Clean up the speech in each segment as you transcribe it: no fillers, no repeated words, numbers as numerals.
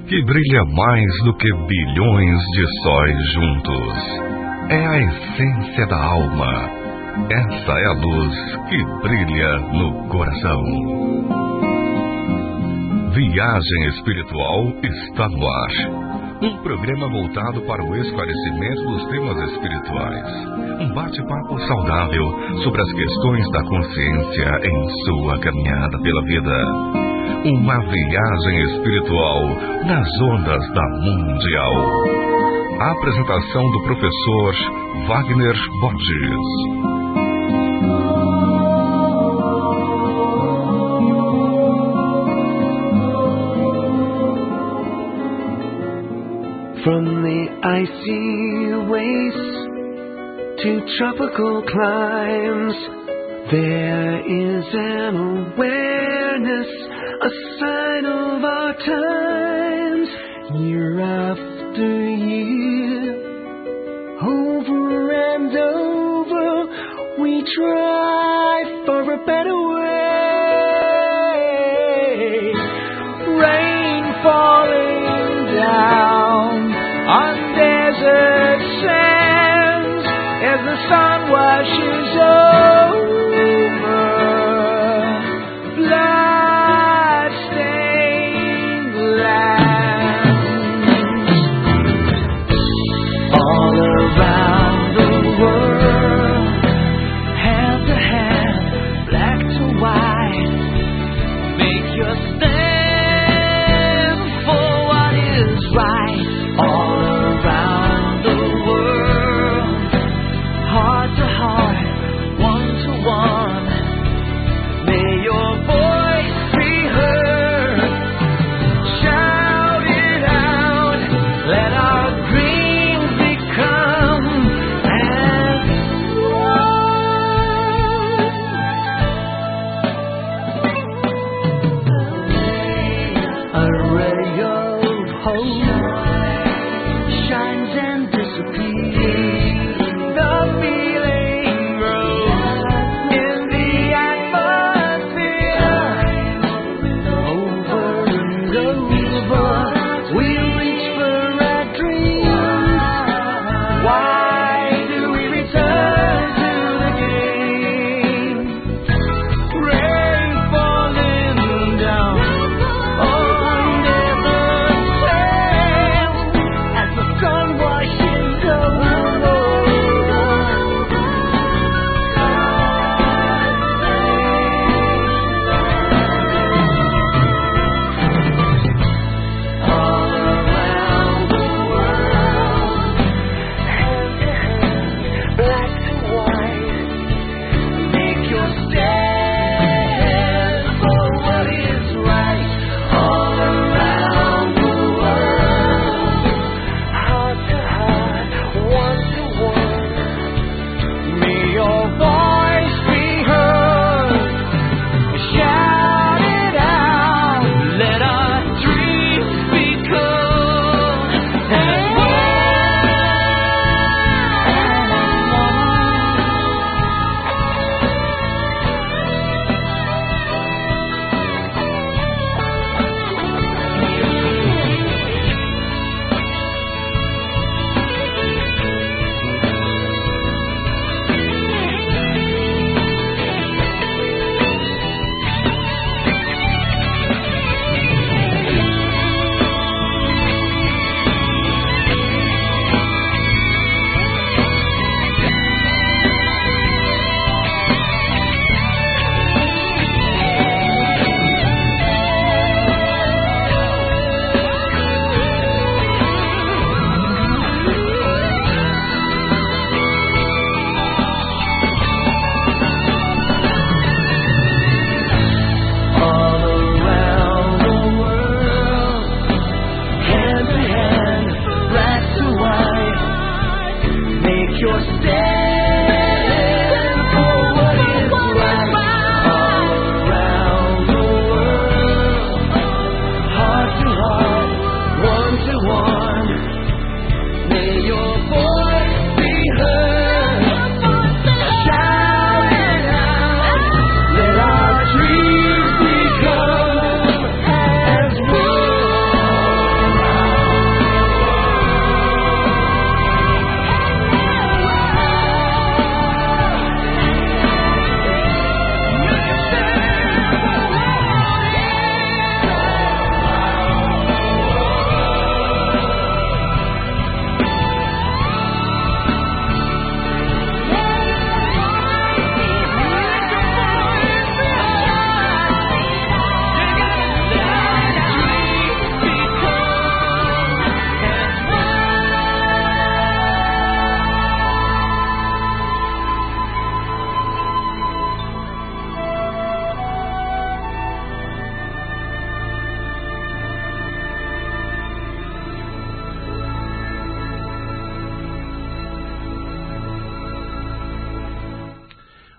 que brilha mais do que bilhões de sóis juntos. É a essência da alma. Essa é a luz que brilha no coração. Viagem Espiritual está no ar. Um programa voltado para o esclarecimento dos temas espirituais. Um bate-papo saudável sobre as questões da consciência em sua caminhada pela vida. Uma viagem espiritual nas ondas da Mundial. A apresentação do professor Wagner Borges. From the icy wastes to tropical climes, there is an awareness, a sign of our times. Year after year, over and over, we try for a better way. Rain falling down on desert sands as the sun washes over blood-stained lands. All around the world, hand to hand, black to white, make your stand for what is right. All around the world, heart to heart,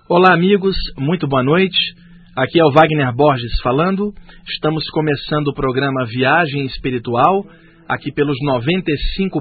Olá, amigos, muito boa noite. Aqui é o Wagner Borges falando. Estamos começando o programa Viagem Espiritual, aqui pelos 95.7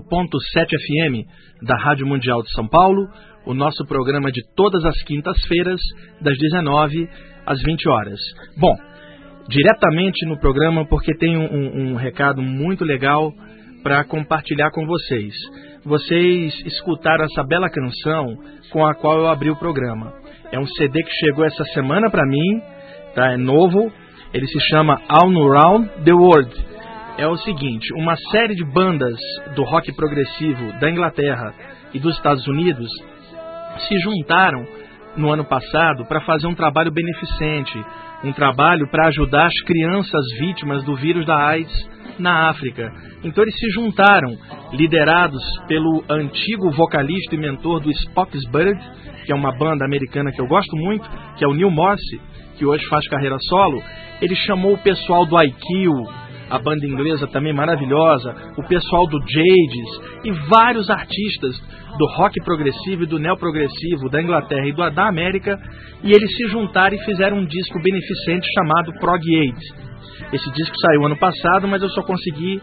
FM da Rádio Mundial de São Paulo, o nosso programa de todas as quintas-feiras, das 19 às 20 horas. Bom, diretamente no programa, porque tem um recado muito legal para compartilhar com vocês. Vocês escutaram essa bela canção com a qual eu abri o programa. É um CD que chegou essa semana para mim, tá? É novo, ele se chama All Around the World. É o seguinte, uma série de bandas do rock progressivo da Inglaterra e dos Estados Unidos se juntaram no ano passado para fazer um trabalho beneficente, um trabalho para ajudar as crianças vítimas do vírus da AIDS na África. Então eles se juntaram, liderados pelo antigo vocalista e mentor do Spock's Bird, que é uma banda americana que eu gosto muito, que é o Neil Morse, que hoje faz carreira solo. Ele chamou o pessoal do IQ, a banda inglesa também maravilhosa, o pessoal do Jades e vários artistas do rock progressivo e do neoprogressivo da Inglaterra e da América, e eles se juntaram e fizeram um disco beneficente chamado Prog AIDS. Esse disco saiu ano passado, mas eu só consegui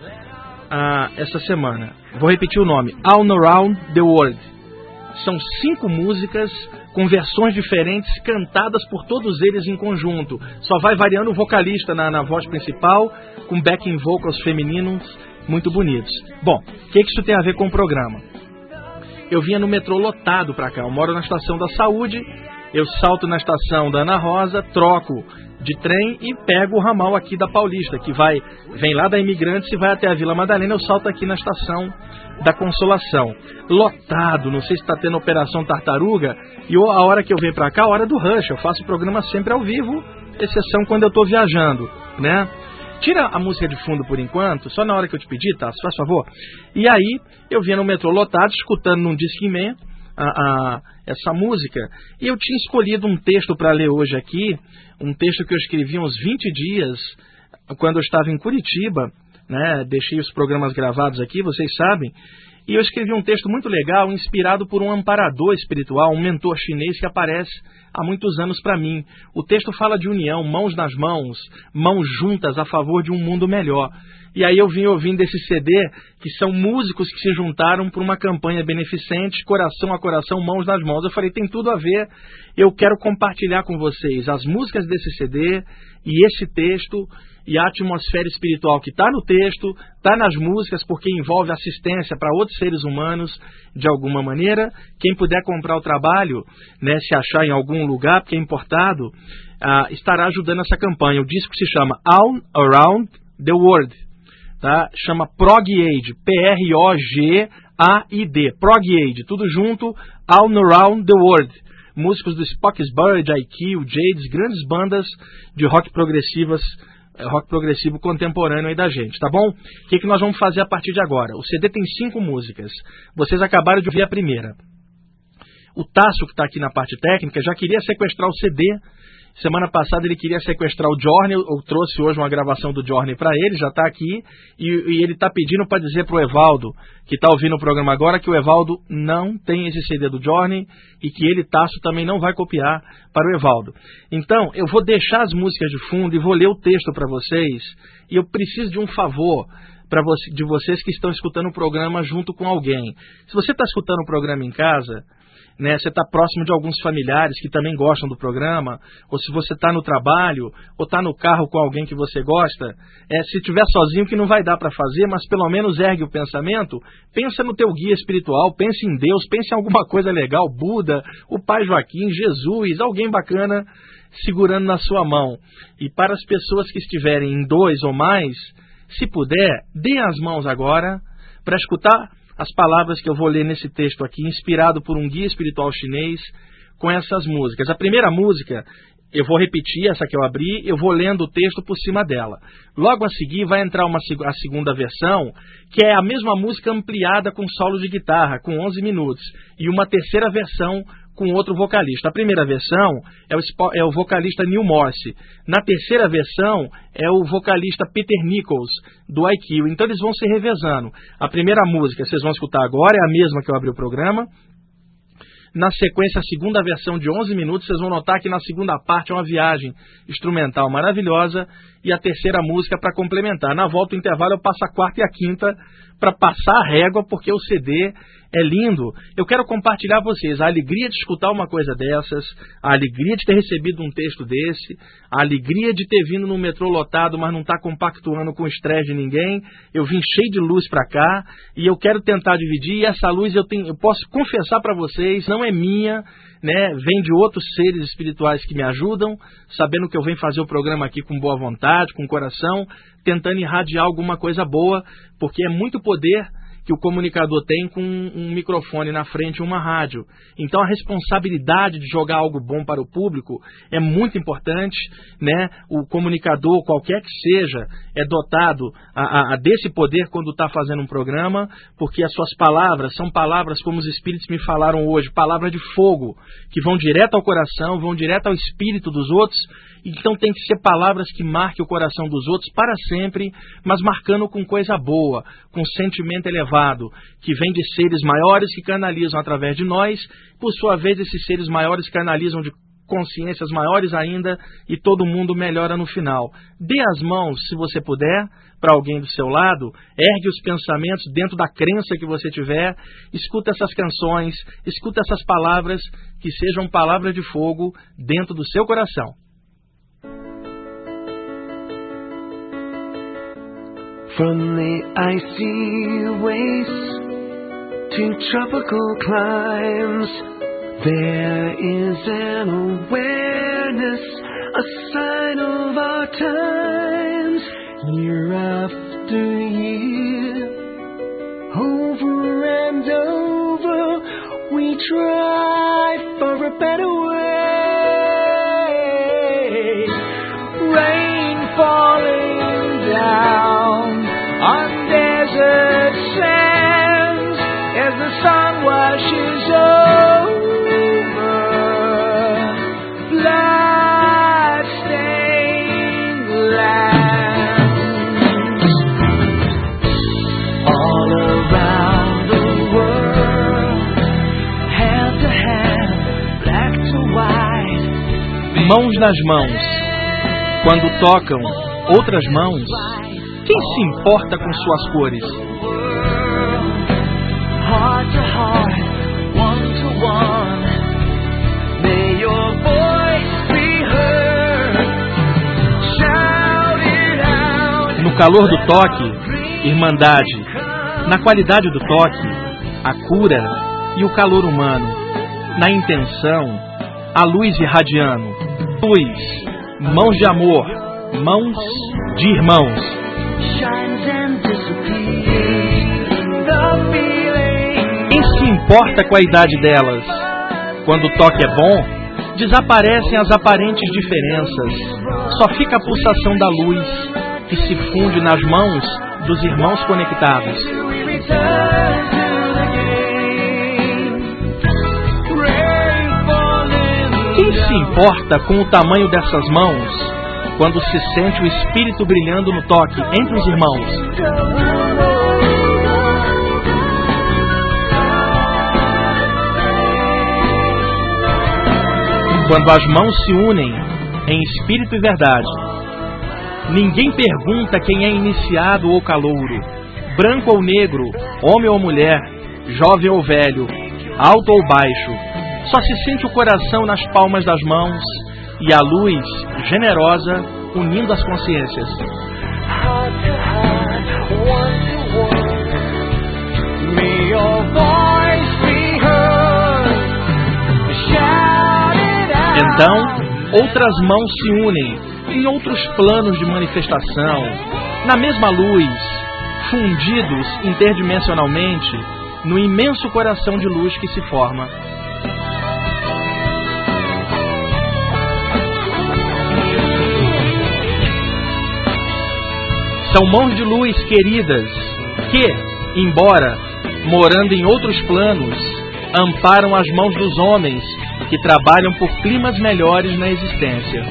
essa semana. Vou repetir o nome, All Around the World. São 5 músicas com versões diferentes, cantadas por todos eles em conjunto. Só vai variando o vocalista na voz principal, com backing vocals femininos muito bonitos. Bom, o que isso tem a ver com o programa? Eu vinha no metrô lotado para cá. Eu moro na Estação da Saúde, eu salto na estação da Ana Rosa, troco de trem e pego o ramal aqui da Paulista, que vem lá da Imigrantes e vai até a Vila Madalena. Eu salto aqui na Estação da Consolação. Lotado, não sei se está tendo Operação Tartaruga, e a hora que eu venho para cá, a hora do rush. Eu faço o programa sempre ao vivo, exceção quando eu estou viajando, né? Tira a música de fundo por enquanto, só na hora que eu te pedi, tá? Se faz favor. E aí, eu vinha no metrô lotado, escutando num Discman essa música, e eu tinha escolhido um texto para ler hoje aqui, um texto que eu escrevi uns 20 dias, quando eu estava em Curitiba, né? Deixei os programas gravados aqui, vocês sabem, e eu escrevi um texto muito legal, inspirado por um amparador espiritual, um mentor chinês que aparece há muitos anos para mim. O texto fala de união, mãos nas mãos, mãos juntas a favor de um mundo melhor. E aí eu vim ouvindo esse CD, que são músicos que se juntaram para uma campanha beneficente, coração a coração, mãos nas mãos. Eu falei, tem tudo a ver, eu quero compartilhar com vocês as músicas desse CD e esse texto e a atmosfera espiritual que está no texto, está nas músicas, porque envolve assistência para outros seres humanos de alguma maneira. Quem puder comprar o trabalho, né, se achar em algum lugar, porque é importado, estará ajudando essa campanha. O disco se chama All Around the World. Tá? Chama Prog Aid, P-R-O-G-A-I-D, Prog Aid, tudo junto, All Around the World. Músicos do Spock's Bird, IQ, Jades, grandes bandas de rock progressivo contemporâneo aí da gente, tá bom? O que nós vamos fazer a partir de agora? O CD tem 5 músicas, vocês acabaram de ouvir a primeira. O Tasso, que está aqui na parte técnica, já queria sequestrar o CD. Semana passada ele queria sequestrar o Journey, eu trouxe hoje uma gravação do Journey para ele, já está aqui, e ele está pedindo para dizer para o Evaldo, que está ouvindo o programa agora, que o Evaldo não tem esse CD do Journey e que ele, Tasso, também não vai copiar para o Evaldo. Então, eu vou deixar as músicas de fundo e vou ler o texto para vocês, e eu preciso de um favor de vocês que estão escutando o programa junto com alguém. Se você está escutando o programa em casa, né, você está próximo de alguns familiares que também gostam do programa, ou se você está no trabalho, ou está no carro com alguém que você gosta, se estiver sozinho que não vai dar para fazer, mas pelo menos ergue o pensamento, pensa no teu guia espiritual, pense em Deus, pense em alguma coisa legal, Buda, o Pai Joaquim, Jesus, alguém bacana segurando na sua mão. E para as pessoas que estiverem em 2 ou mais, se puder, dê as mãos agora para escutar as palavras que eu vou ler nesse texto aqui, inspirado por um guia espiritual chinês, com essas músicas. A primeira música, eu vou repetir essa que eu abri, eu vou lendo o texto por cima dela. Logo a seguir vai entrar a segunda versão, que é a mesma música ampliada com solo de guitarra, com 11 minutos, e uma terceira versão com outro vocalista. A primeira versão é o vocalista Neil Morse. Na terceira versão é o vocalista Peter Nichols, do IQ. Então eles vão se revezando. A primeira música, vocês vão escutar agora, é a mesma que eu abri o programa. Na sequência, a segunda versão de 11 minutos, vocês vão notar que na segunda parte é uma viagem instrumental maravilhosa e a terceira música para complementar. Na volta do intervalo eu passo a quarta e a quinta para passar a régua, porque o CD é lindo. Eu quero compartilhar com vocês a alegria de escutar uma coisa dessas, a alegria de ter recebido um texto desse, a alegria de ter vindo no metrô lotado, mas não estar compactuando com o estresse de ninguém. Eu vim cheio de luz para cá e eu quero tentar dividir, e essa luz eu posso confessar para vocês, não é minha, né? Vem de outros seres espirituais que me ajudam, sabendo que eu venho fazer o programa aqui com boa vontade, com coração, tentando irradiar alguma coisa boa, porque é muito poder que o comunicador tem com um microfone na frente e uma rádio. Então a responsabilidade de jogar algo bom para o público é muito importante, né? O comunicador, qualquer que seja, é dotado desse poder quando está fazendo um programa, porque as suas palavras são palavras como os espíritos me falaram hoje, palavras de fogo, que vão direto ao coração, vão direto ao espírito dos outros. Então tem que ser palavras que marquem o coração dos outros para sempre, mas marcando com coisa boa, com sentimento elevado, que vem de seres maiores que canalizam através de nós. Por sua vez, esses seres maiores canalizam de consciências maiores ainda, e todo mundo melhora no final. Dê as mãos, se você puder, para alguém do seu lado, ergue os pensamentos dentro da crença que você tiver, escuta essas canções, escuta essas palavras, que sejam palavras de fogo dentro do seu coração. From the icy wastes to tropical climes, there is an awareness, a sign of our times. Year after year, over and over, we try for a better way. Rain falling down on desert sands as the sun washes over blood-stained lands. All around the world, hand to hand, black to white. Mãos nas mãos. Quando tocam outras mãos, quem se importa com suas cores? No calor do toque, irmandade. Na qualidade do toque, a cura e o calor humano. Na intenção, a luz irradiando. Luz, mãos de amor, mãos de irmãos. Quem se importa com a idade delas? Quando o toque é bom, desaparecem as aparentes diferenças. Só fica a pulsação da luz, que se funde nas mãos dos irmãos conectados. Quem se importa com o tamanho dessas mãos, quando se sente o espírito brilhando no toque entre os irmãos? Quando as mãos se unem em espírito e verdade, ninguém pergunta quem é iniciado ou calouro, branco ou negro, homem ou mulher, jovem ou velho, alto ou baixo. Só se sente o coração nas palmas das mãos e a luz generosa unindo as consciências. Então, outras mãos se unem em outros planos de manifestação, na mesma luz, fundidos interdimensionalmente no imenso coração de luz que se forma. São mãos de luz queridas que, embora morando em outros planos, amparam as mãos dos homens que trabalham por climas melhores na existência.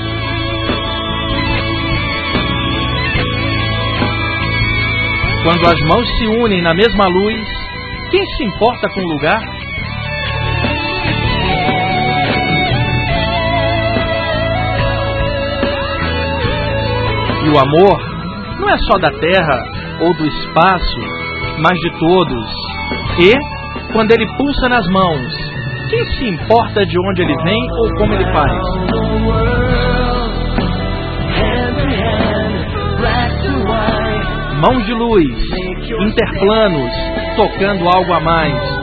Quando as mãos se unem na mesma luz, quem se importa com o lugar? o amor não é só da terra ou do espaço, mas de todos. E, quando ele pulsa nas mãos, quem se importa de onde ele vem ou como ele faz? Mãos de luz, interplanos, tocando algo a mais.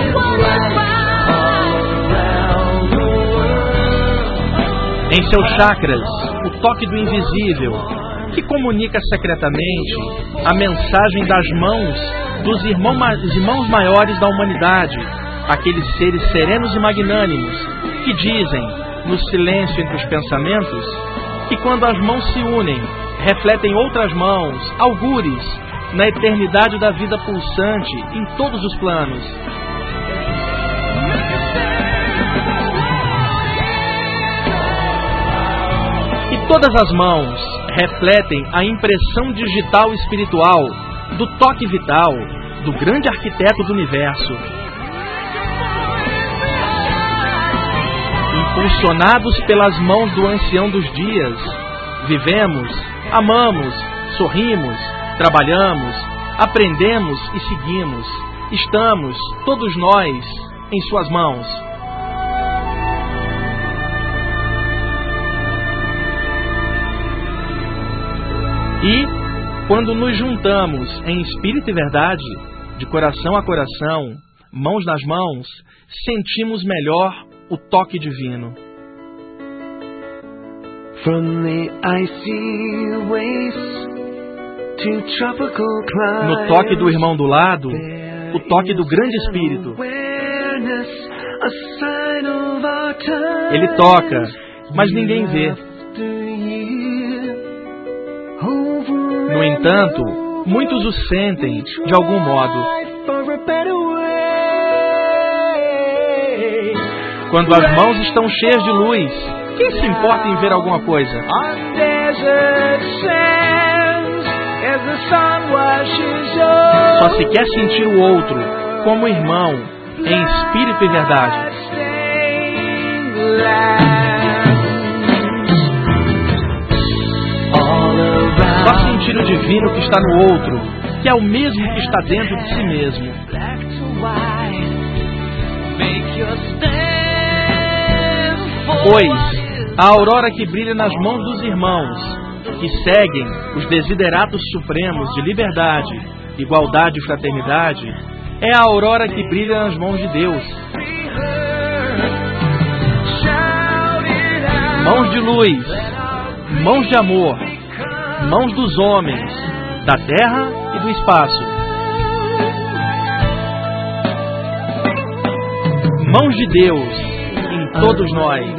Em seus chakras, o toque do invisível, que comunica secretamente a mensagem das mãos dos irmãos maiores da humanidade, aqueles seres serenos e magnânimos que dizem, no silêncio entre os pensamentos, que quando as mãos se unem, refletem outras mãos, algures, na eternidade da vida pulsante em todos os planos. E todas as mãos refletem a impressão digital espiritual do toque vital do grande arquiteto do universo. Impulsionados pelas mãos do ancião dos dias, vivemos, amamos, sorrimos, trabalhamos, aprendemos e seguimos. Estamos, todos nós, em suas mãos. E, quando nos juntamos em espírito e verdade, de coração a coração, mãos nas mãos, sentimos melhor o toque divino. No toque do irmão do lado, o toque do grande Espírito. Ele toca, mas ninguém vê. No entanto, muitos o sentem de algum modo. Quando as mãos estão cheias de luz, quem se importa em ver alguma coisa? Só se quer sentir o outro como irmão, em espírito e verdade. Só sentir o divino que está no outro, que é o mesmo que está dentro de si mesmo. Pois a aurora que brilha nas mãos dos irmãos, que seguem os desideratos supremos de liberdade, igualdade e fraternidade, é a aurora que brilha nas mãos de Deus. Mãos de luz, mãos de amor, mãos dos homens, da terra e do espaço. Mãos de Deus em todos nós.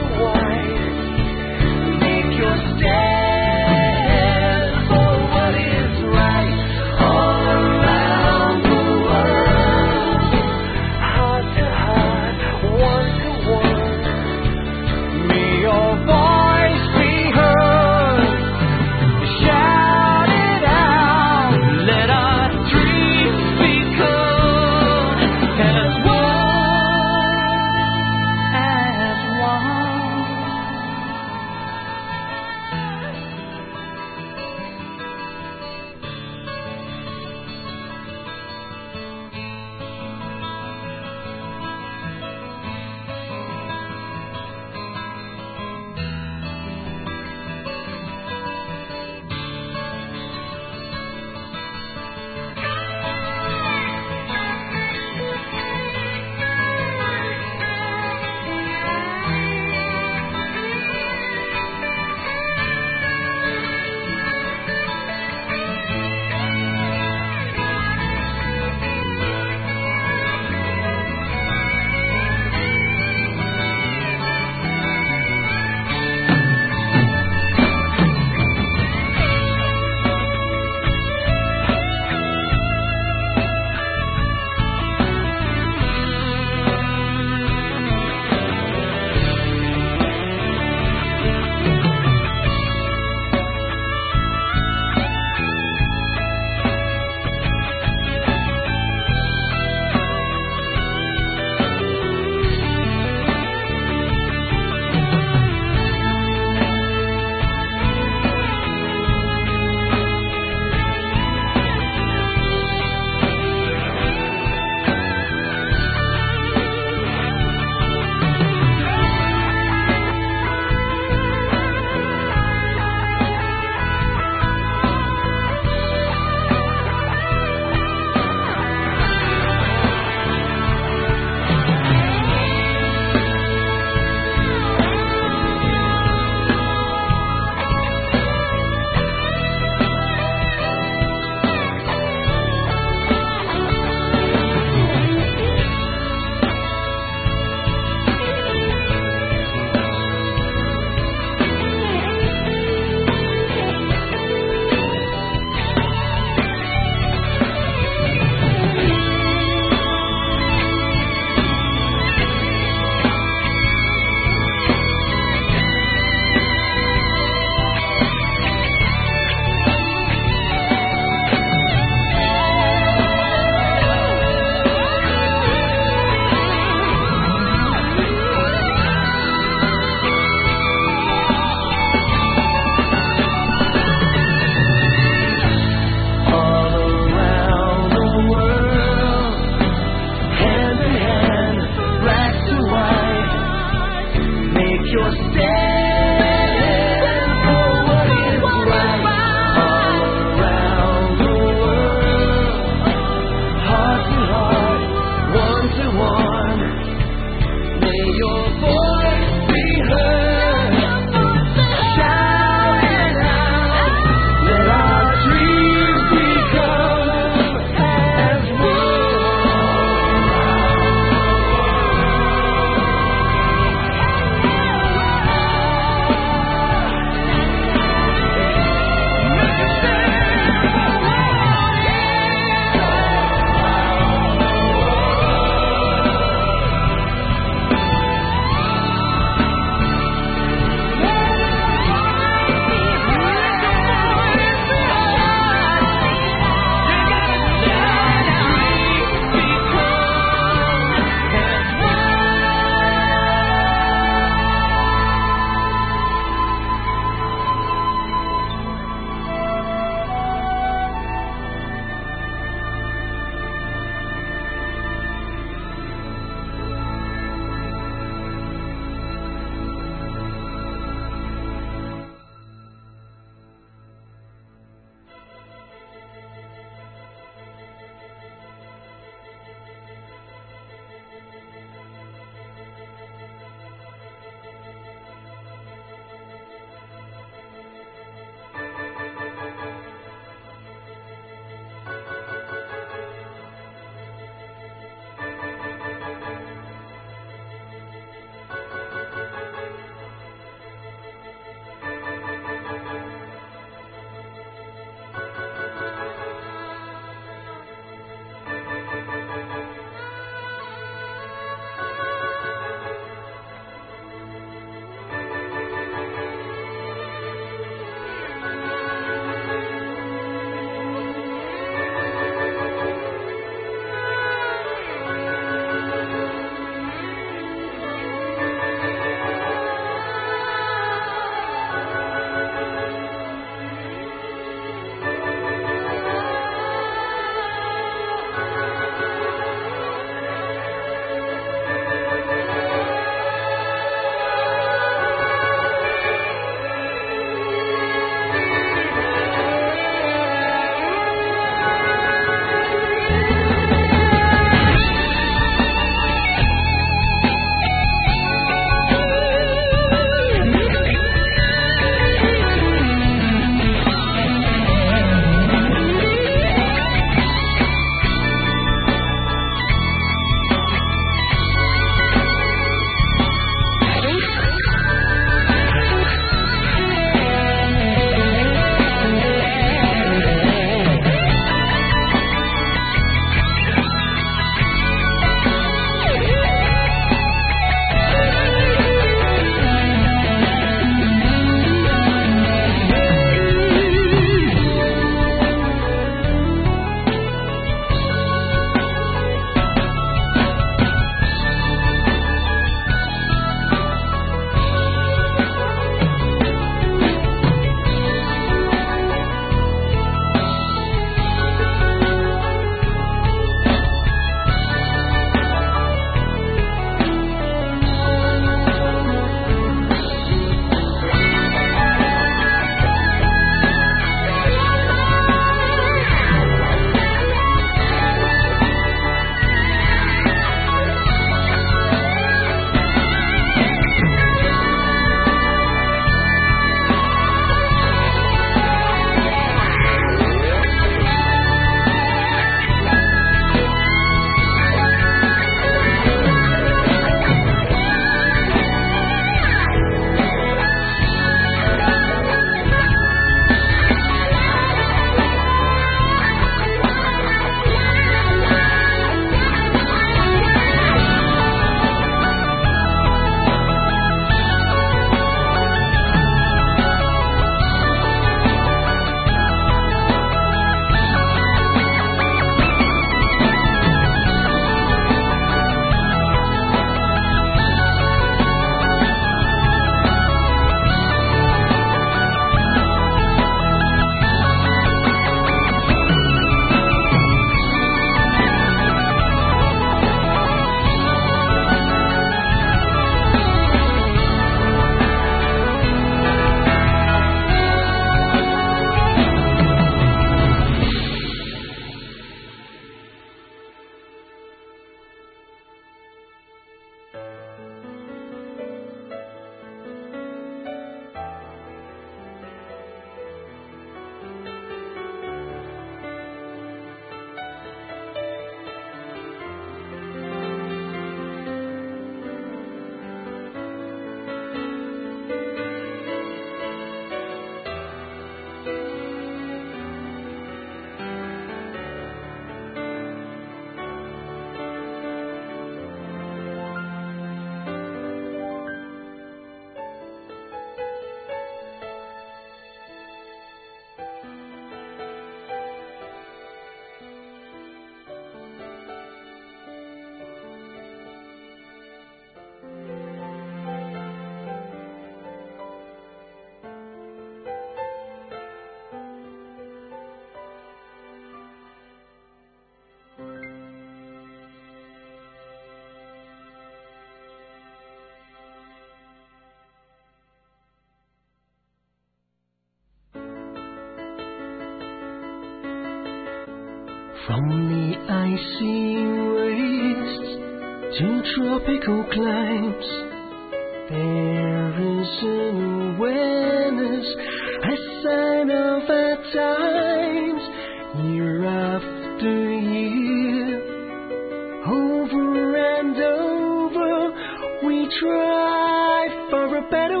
From the icy wastes to tropical climes, there is an awareness, a sign of our times, year after year, over and over, we try for a better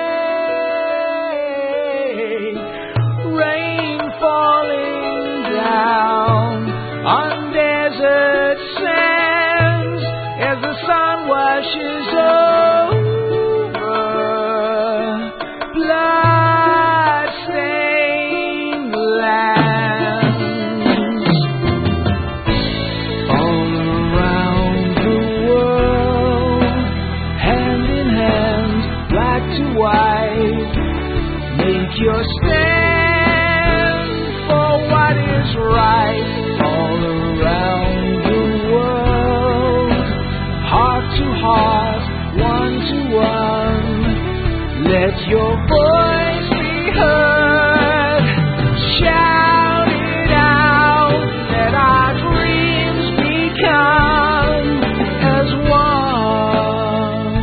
way. Rain falling down on desert sands as the sun washes over blood-stained lands. All around the world, hand in hand, black to white, make your stand for what is right. All around the world, heart to heart, one to one, let your voice be heard. Shout it out, let our dreams become as one.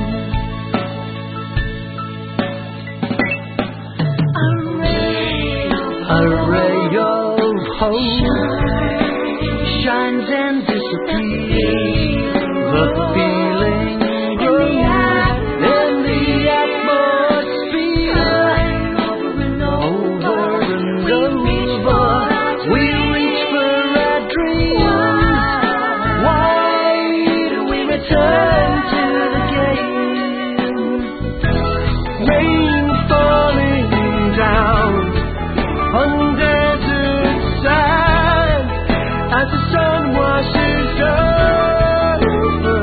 A ray of hope shines and disappears. The feeling grows in the atmosphere. Over and over, we reach for our dreams. Why do we return to the game? Rain falling down on desert sand as the sun washes over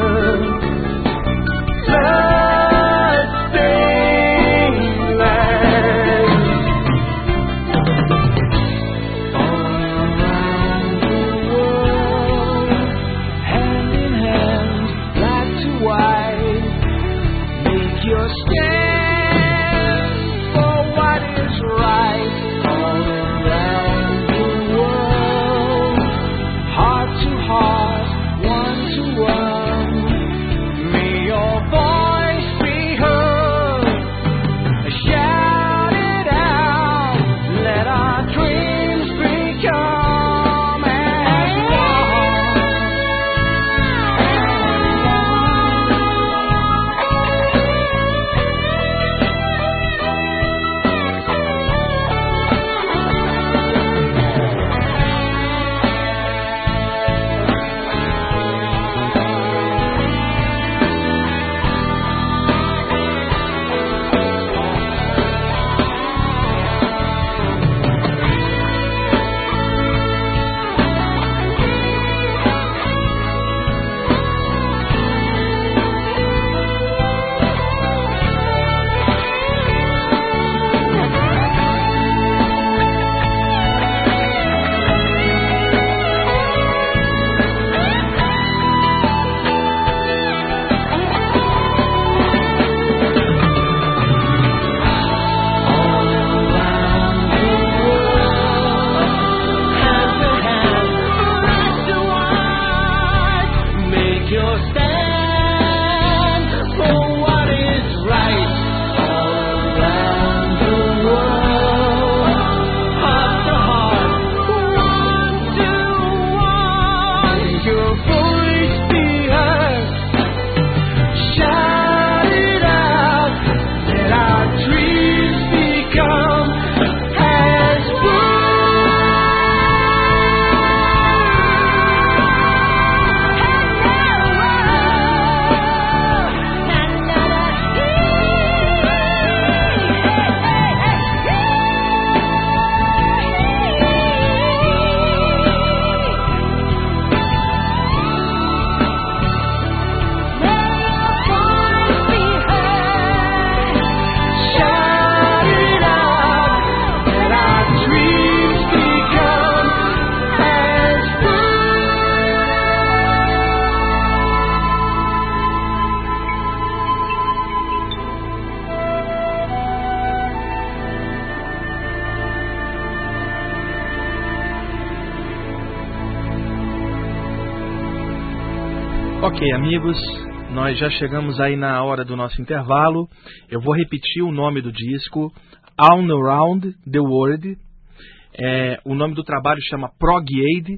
blood-stained lands. All around the world, hand in hand, black to white, make your stand for what is right. All around the world, heart to heart, one to one, may your voice be heard. Shout it out, let our dreams become as Ok, amigos, nós já chegamos aí na hora do nosso intervalo. Eu vou repetir o nome do disco, All Around the World. O nome do trabalho chama Prog-Aid,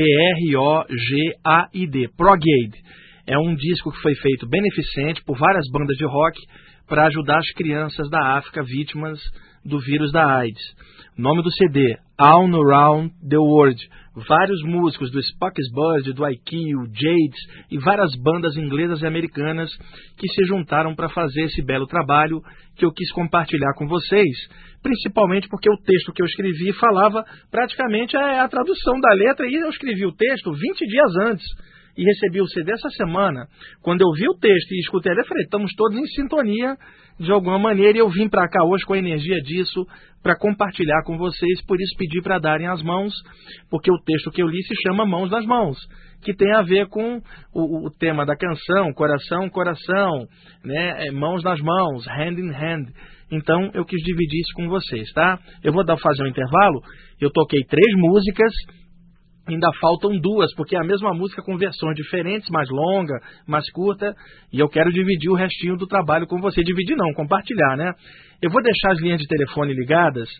P-R-O-G-A-I-D, Prog-Aid. É um disco que foi feito beneficente por várias bandas de rock para ajudar as crianças da África vítimas do vírus da AIDS. O nome do CD, All Around the World. Vários músicos do Spock's Bird, do IQ, Jades e várias bandas inglesas e americanas que se juntaram para fazer esse belo trabalho que eu quis compartilhar com vocês, principalmente porque o texto que eu escrevi falava praticamente a tradução da letra, e eu escrevi o texto 20 dias antes e recebi o CD essa semana. Quando eu vi o texto e escutei ele, eu falei, estamos todos em sintonia de alguma maneira, e eu vim para cá hoje com a energia disso para compartilhar com vocês, por isso pedi para darem as mãos, porque o texto que eu li se chama Mãos nas Mãos, que tem a ver com o tema da canção, coração, coração, né? Mãos nas mãos, hand in hand. Então eu quis dividir isso com vocês, tá? Eu vou fazer um intervalo, eu toquei 3 músicas, ainda faltam 2, porque é a mesma música com versões diferentes, mais longa, mais curta, e eu quero dividir o restinho do trabalho com você. Dividir não, compartilhar, né? Eu vou deixar as linhas de telefone ligadas,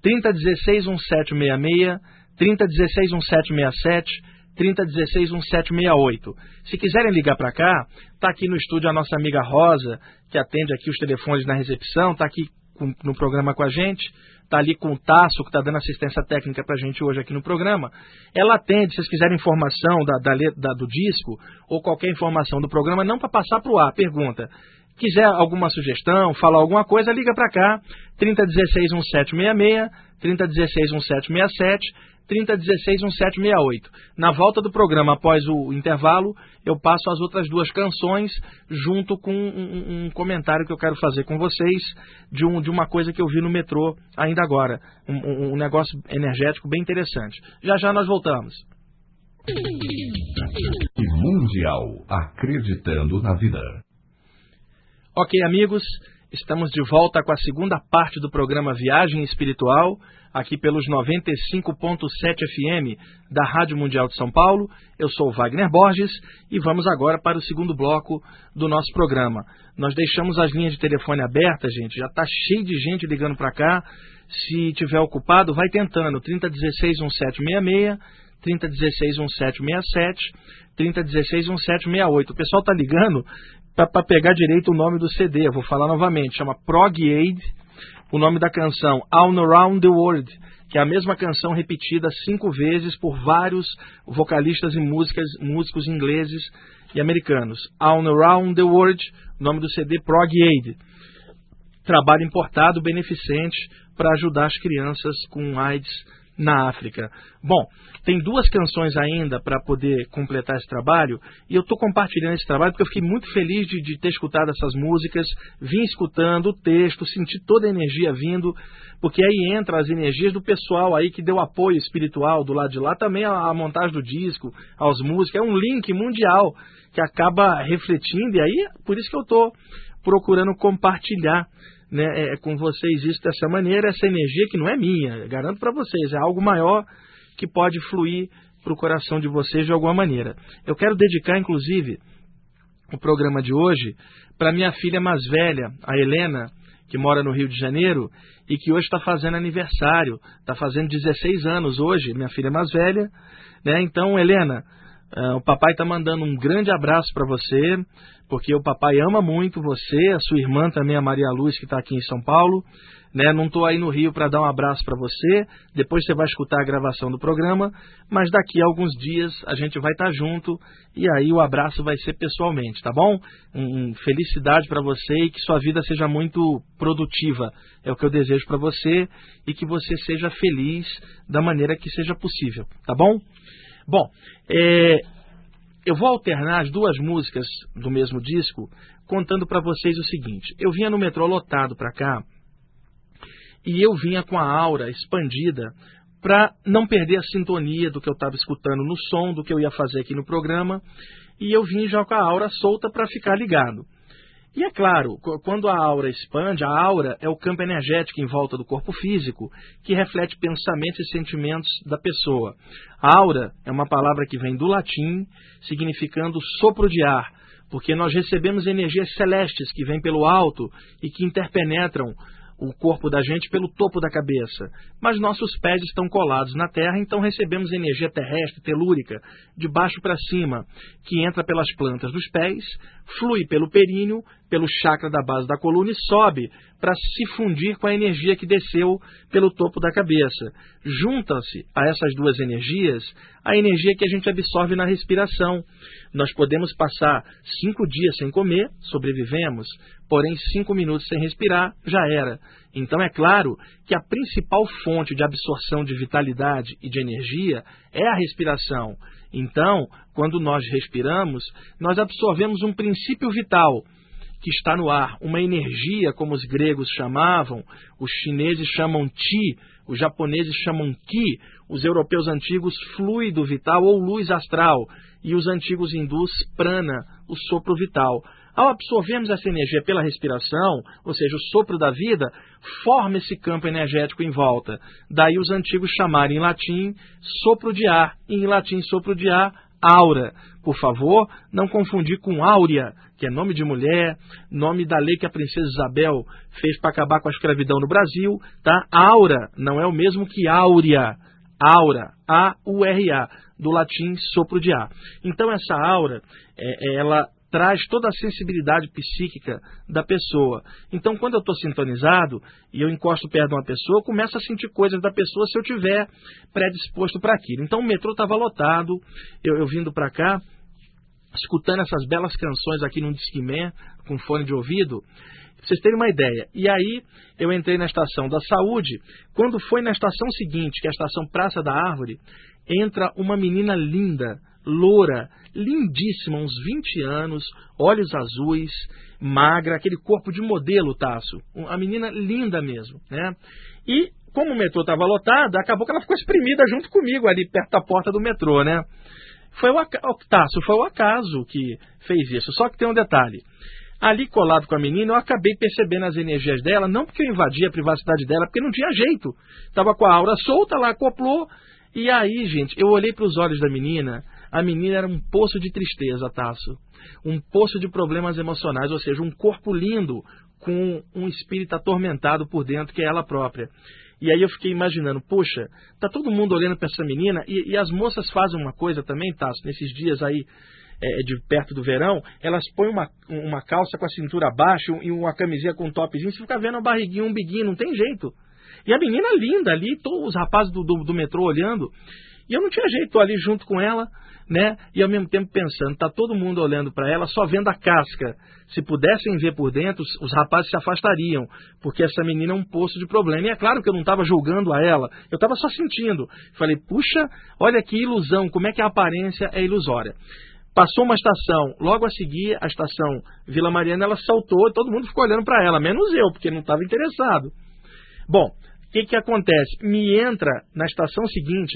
3016-1766, 3016-1767, 3016-1768. Se quiserem ligar para cá, está aqui no estúdio a nossa amiga Rosa, que atende aqui os telefones na recepção, está aqui no programa com a gente, está ali com o Tasso, que está dando assistência técnica para a gente hoje aqui no programa. Ela atende, se vocês quiserem informação do disco, ou qualquer informação do programa, não para passar para o ar, pergunta. Quiser alguma sugestão, falar alguma coisa, liga para cá, 3016-1766, 3016-1767, 3016-1768. Na volta do programa, após o intervalo, eu passo as outras 2 canções, junto com um comentário que eu quero fazer com vocês, de uma coisa que eu vi no metrô ainda agora. Um negócio energético bem interessante. Já já nós voltamos. Mundial, acreditando na vida. Ok, amigos, estamos de volta com a segunda parte do programa Viagem Espiritual, aqui pelos 95.7 FM da Rádio Mundial de São Paulo. Eu sou o Wagner Borges e vamos agora para o segundo bloco do nosso programa. Nós deixamos as linhas de telefone abertas, gente, já está cheio de gente ligando para cá. Se tiver ocupado, vai tentando, 3016-1766, 3016-1767, 3016-1768. O pessoal está ligando para pegar direito o nome do CD, eu vou falar novamente, chama Prog-Aid, o nome da canção All Around the World, que é a mesma canção repetida 5 vezes por vários vocalistas e músicos ingleses e americanos. All Around the World, o nome do CD Prog-Aid. Trabalho importado, beneficente, para ajudar as crianças com AIDS na África. Bom, tem 2 canções ainda para poder completar esse trabalho, e eu estou compartilhando esse trabalho porque eu fiquei muito feliz de ter escutado essas músicas, vim escutando o texto, senti toda a energia vindo, porque aí entra as energias do pessoal aí que deu apoio espiritual do lado de lá, também a montagem do disco, aos músicos, é um link mundial que acaba refletindo, e aí por isso que eu estou procurando compartilhar, né, com vocês isso dessa maneira, essa energia que não é minha, garanto para vocês, é algo maior que pode fluir para o coração de vocês de alguma maneira. Eu quero dedicar, inclusive, o programa de hoje para minha filha mais velha, a Helena, que mora no Rio de Janeiro e que hoje está fazendo aniversário, está fazendo 16 anos hoje, minha filha mais velha, né? Então, Helena, o papai está mandando um grande abraço para você, porque o papai ama muito você, a sua irmã também, a Maria Luz, que está aqui em São Paulo, né? Não estou aí no Rio para dar um abraço para você, depois você vai escutar a gravação do programa, mas daqui a alguns dias a gente vai estar junto e aí o abraço vai ser pessoalmente, tá bom? Felicidade para você e que sua vida seja muito produtiva, é o que eu desejo para você, e que você seja feliz da maneira que seja possível, tá bom? Bom, eu vou alternar as 2 músicas do mesmo disco, contando para vocês o seguinte. Eu vinha no metrô lotado para cá, e eu vinha com a aura expandida para não perder a sintonia do que eu estava escutando no som, do que eu ia fazer aqui no programa, e eu vim já com a aura solta para ficar ligado. E é claro, quando a aura expande, a aura é o campo energético em volta do corpo físico, que reflete pensamentos e sentimentos da pessoa. Aura é uma palavra que vem do latim, significando sopro de ar, porque nós recebemos energias celestes que vêm pelo alto e que interpenetram o corpo da gente pelo topo da cabeça, mas nossos pés estão colados na terra, então recebemos energia terrestre, telúrica, de baixo para cima, que entra pelas plantas dos pés, flui pelo períneo, pelo chakra da base da coluna e sobe para se fundir com a energia que desceu pelo topo da cabeça. Junta-se a essas duas energias a energia que a gente absorve na respiração. Nós podemos passar 5 dias sem comer, sobrevivemos, porém 5 minutos sem respirar, já era. Então é claro que a principal fonte de absorção de vitalidade e de energia é a respiração. Então, quando nós respiramos, nós absorvemos um princípio vital que está no ar, uma energia, como os gregos chamavam, os chineses chamam Qi, os japoneses chamam Ki, os europeus antigos fluido vital ou luz astral, e os antigos hindus prana, o sopro vital. Ao absorvermos essa energia pela respiração, ou seja, o sopro da vida, forma esse campo energético em volta. Daí os antigos chamarem em latim sopro de ar, e em latim sopro de ar, aura. Por favor, não confundir com áurea, que é nome de mulher, nome da lei que a princesa Isabel fez para acabar com a escravidão no Brasil, tá? Aura não é o mesmo que áurea. Aura, A-U-R-A, do latim sopro de ar. Então essa aura, ela traz toda a sensibilidade psíquica da pessoa. Então quando eu estou sintonizado e eu encosto perto de uma pessoa, eu começo a sentir coisas da pessoa se eu estiver predisposto para aquilo. Então o metrô estava lotado, eu vindo para cá, escutando essas belas canções aqui num Discman, com fone de ouvido, pra vocês terem uma ideia. E aí eu entrei na estação da saúde. Quando foi na estação seguinte, que é a estação Praça da Árvore, entra uma menina linda, loura, lindíssima, uns 20 anos, olhos azuis, magra, aquele corpo de modelo, Tasso. A menina linda mesmo, né? E como o metrô estava lotado, acabou que ela ficou espremida junto comigo ali perto da porta do metrô, né? Foi o acaso que fez isso. Só que tem um detalhe. Ali colado com a menina, eu acabei percebendo as energias dela, não porque eu invadi a privacidade dela, porque não tinha jeito. Estava com a aura solta, lá acoplou. E aí, gente, eu olhei para os olhos da menina. A menina era um poço de tristeza, Tasso. Um poço de problemas emocionais, ou seja, um corpo lindo com um espírito atormentado por dentro, que é ela própria. E aí eu fiquei imaginando, poxa, tá todo mundo olhando para essa menina e as moças fazem uma coisa também, Tasso, nesses dias aí de perto do verão, elas põem uma calça com a cintura baixa e uma camisinha com um topzinho, você fica vendo a barriguinha, um biguinho, não tem jeito. E a menina linda ali, todos os rapazes do metrô olhando, e eu não tinha jeito, tô ali junto com ela, né? E ao mesmo tempo pensando, tá todo mundo olhando para ela, só vendo a casca. Se pudessem ver por dentro, os rapazes se afastariam, porque essa menina é um poço de problema. E é claro que eu não estava julgando a ela, eu estava só sentindo. Falei, puxa, olha que ilusão, como é que a aparência é ilusória. Passou uma estação, logo a seguir, a estação Vila Mariana, ela saltou e todo mundo ficou olhando para ela, menos eu, porque não estava interessado. Bom, o que acontece? Me entra na estação seguinte,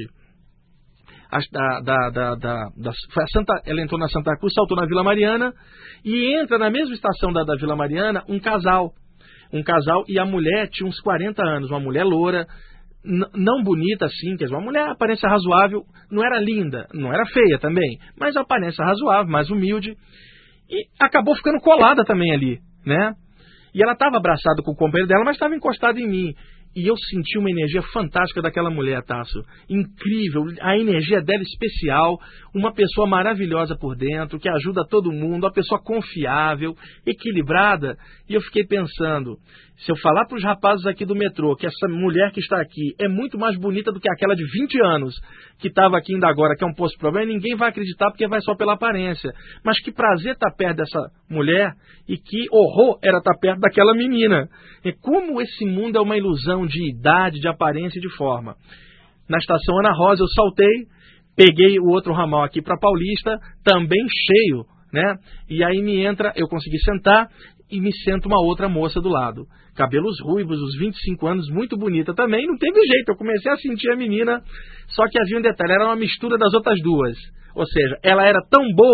ela entrou na Santa Cruz, saltou na Vila Mariana, e entra na mesma estação da Vila Mariana um casal, e a mulher tinha uns 40 anos, uma mulher loura, não bonita assim, quer dizer, uma mulher aparência razoável, não era linda, não era feia também, mas aparência razoável, mais humilde, e acabou ficando colada também ali, né? E ela estava abraçada com o companheiro dela, mas estava encostada em mim. E eu senti uma energia fantástica daquela mulher, Tasso. Incrível, a energia dela especial, uma pessoa maravilhosa por dentro, que ajuda todo mundo, uma pessoa confiável, equilibrada. E eu fiquei pensando, se eu falar para os rapazes aqui do metrô que essa mulher que está aqui é muito mais bonita do que aquela de 20 anos que estava aqui ainda agora, que é um posto de problema, ninguém vai acreditar porque vai só pela aparência. Mas que prazer estar perto dessa mulher e que horror era estar perto daquela menina. E como esse mundo é uma ilusão de idade, de aparência e de forma. Na estação Ana Rosa eu saltei, peguei o outro ramal aqui para Paulista, também cheio, né? E aí eu consegui sentar e me senta uma outra moça do lado. Cabelos ruivos, uns 25 anos, muito bonita também, não teve jeito, eu comecei a sentir a menina, só que havia um detalhe, era uma mistura das outras duas. Ou seja, ela era tão boa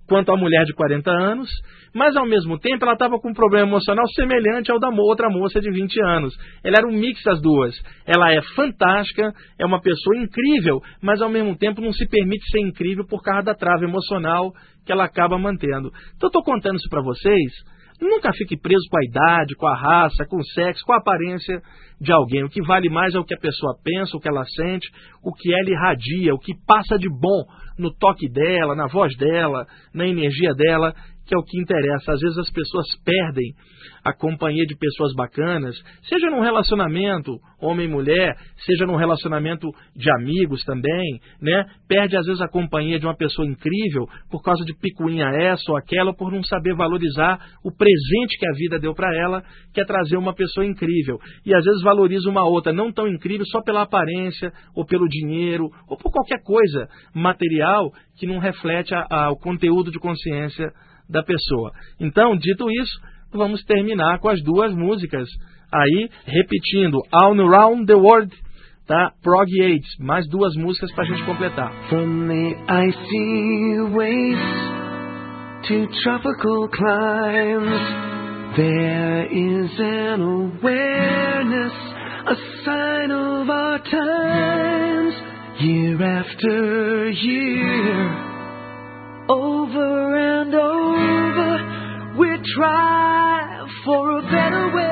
quanto a mulher de 40 anos, mas ao mesmo tempo ela estava com um problema emocional semelhante ao da outra moça de 20 anos. Ela era um mix das duas. Ela é fantástica, é uma pessoa incrível, mas ao mesmo tempo não se permite ser incrível por causa da trava emocional que ela acaba mantendo. Então eu estou contando isso para vocês. Nunca fique preso com a idade, com a raça, com o sexo, com a aparência de alguém. O que vale mais é o que a pessoa pensa, o que ela sente, o que ela irradia, o que passa de bom no toque dela, na voz dela, na energia dela, que é o que interessa. Às vezes as pessoas perdem a companhia de pessoas bacanas, seja num relacionamento homem e mulher, seja num relacionamento de amigos também, né? Perde às vezes a companhia de uma pessoa incrível por causa de picuinha essa ou aquela, ou por não saber valorizar o presente que a vida deu para ela, que é trazer uma pessoa incrível. E às vezes valoriza uma outra não tão incrível só pela aparência, ou pelo dinheiro, ou por qualquer coisa material que não reflete o conteúdo de consciência da pessoa. Então, dito isso, vamos terminar com as duas músicas aí, repetindo, All Around the World, tá? Prog AIDS, mais duas músicas para a gente completar. From the icy wastes to tropical climes, there is an awareness, a sign of our times, year after year, over and over, we try for a better way.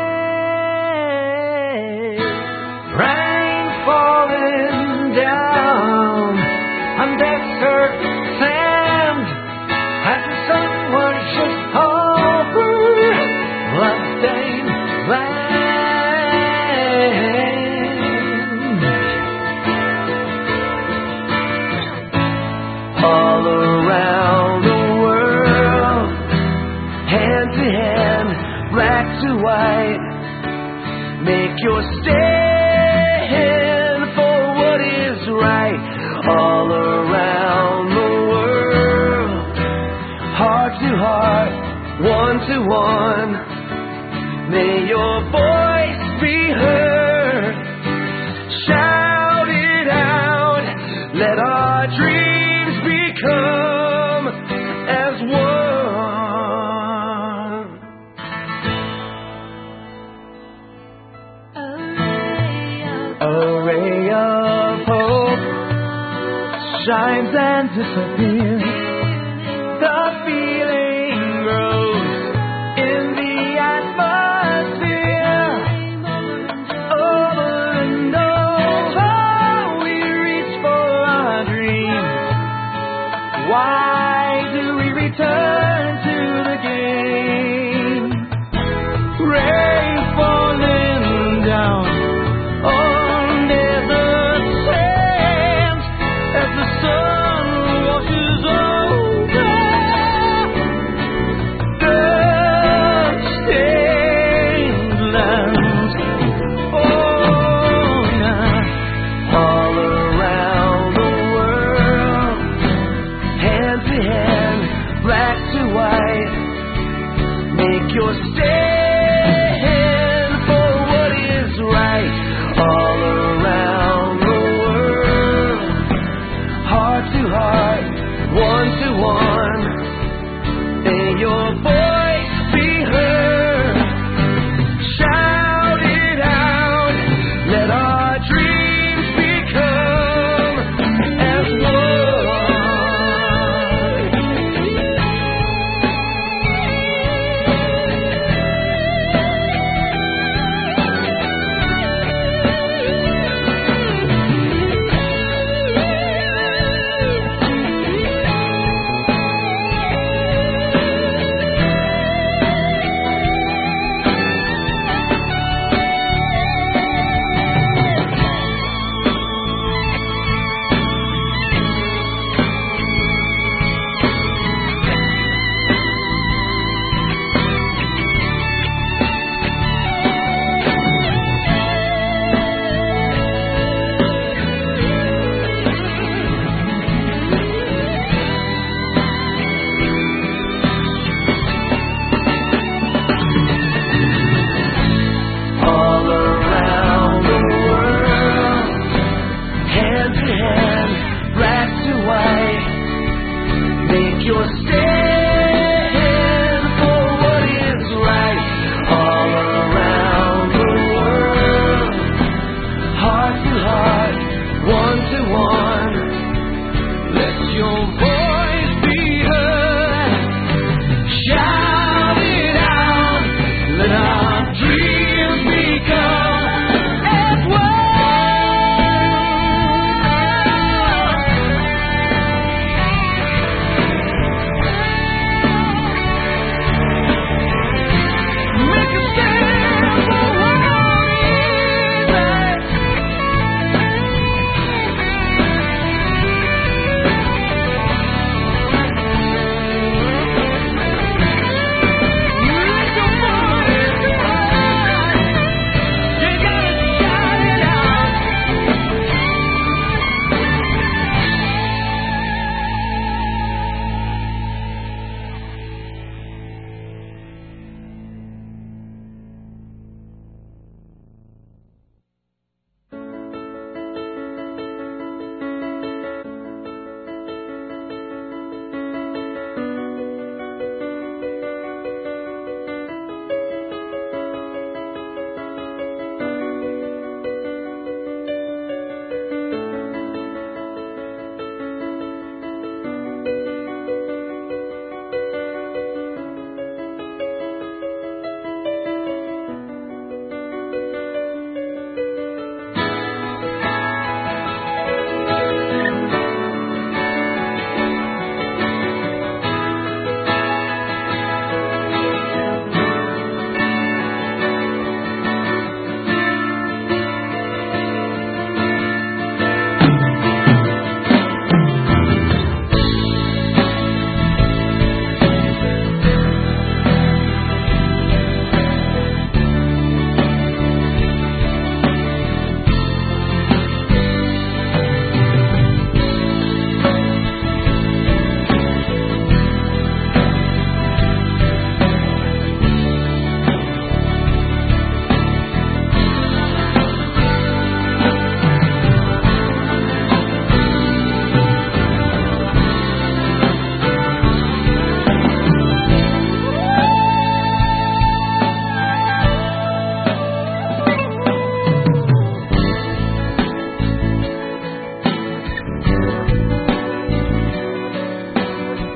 Rain falling down on desert sand as the sun washes over blood-stained land. All around the world, hand to hand, black to white, make your stand for what is right. All around the world, heart to heart, one to one, may your voice be heard. Shout it out, let our dreams become as one. A ray of hope shines and disappears. The feeling grows in the atmosphere. Over and over we reach for our dreams. Why do we return to the game? Rain falling down on desert sands as the sun washes over blood-stained lands. Oh, yeah. All around the world, hand to hand, black to white, make your stand for what is right. All around the world, heart to heart, one to one, may your voice be heard. Shout it out, let our dreams become as one.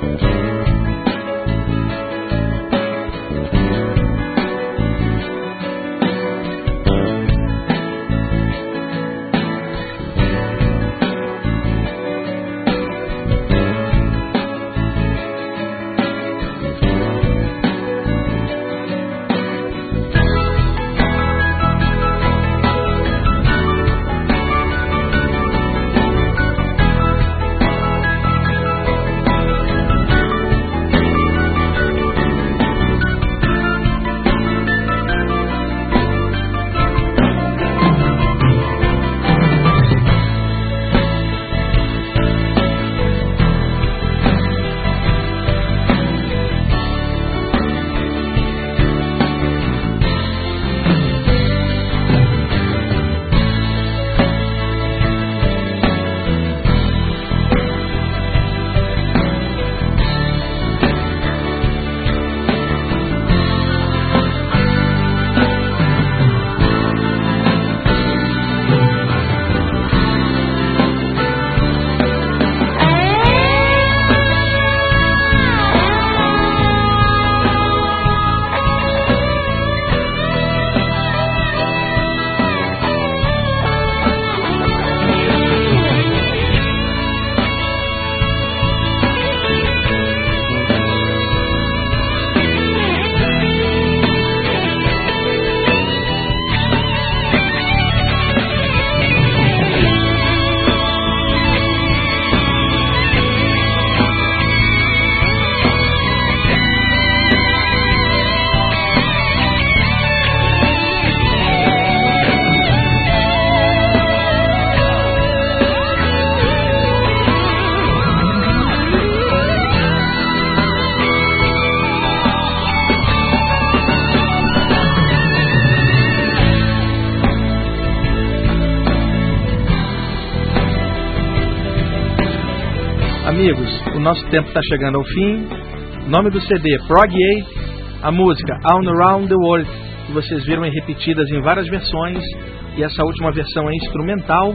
Amigos, o nosso tempo está chegando ao fim. Nome do CD, Prog 8, a música All Around the World, que vocês viram repetidas em várias versões, e essa última versão é instrumental.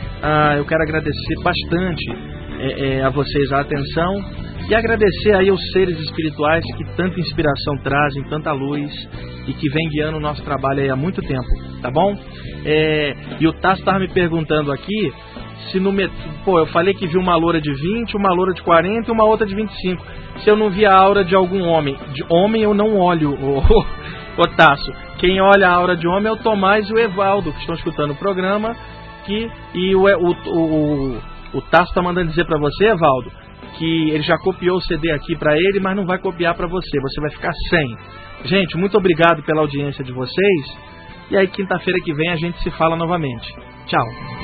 Eu quero agradecer bastante a vocês a atenção, e agradecer aí aos seres espirituais que tanta inspiração trazem, tanta luz, e que vem guiando o nosso trabalho aí há muito tempo, tá bom? E o Tasso estava me perguntando aqui se no eu falei que vi uma loura de 20, uma loura de 40 e uma outra de 25. Se eu não vi a aura de algum homem. De homem eu não olho, o Tasso. Quem olha a aura de homem é o Tomás e o Evaldo, que estão escutando o programa. E o Tasso está mandando dizer para você, Evaldo, que ele já copiou o CD aqui para ele, mas não vai copiar para você. Você vai ficar sem. Gente, muito obrigado pela audiência de vocês. E aí, quinta-feira que vem, a gente se fala novamente. Tchau.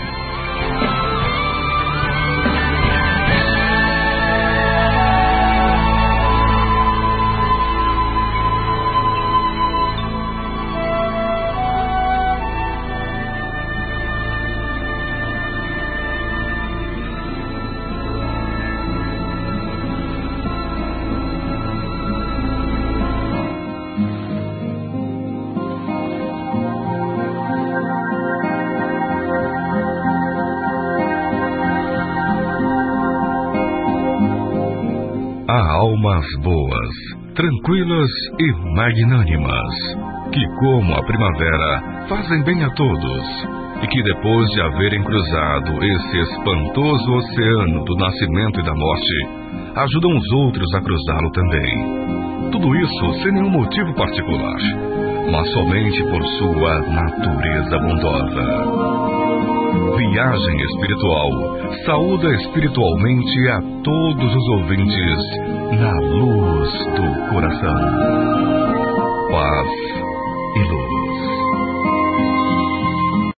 Há almas boas, tranquilas e magnânimas, que como a primavera fazem bem a todos, e que depois de haverem cruzado esse espantoso oceano do nascimento e da morte, ajudam os outros a cruzá-lo também. Tudo isso sem nenhum motivo particular, mas somente por sua natureza bondosa. Viagem Espiritual saúda espiritualmente a todos os ouvintes na luz do coração. Paz e luz.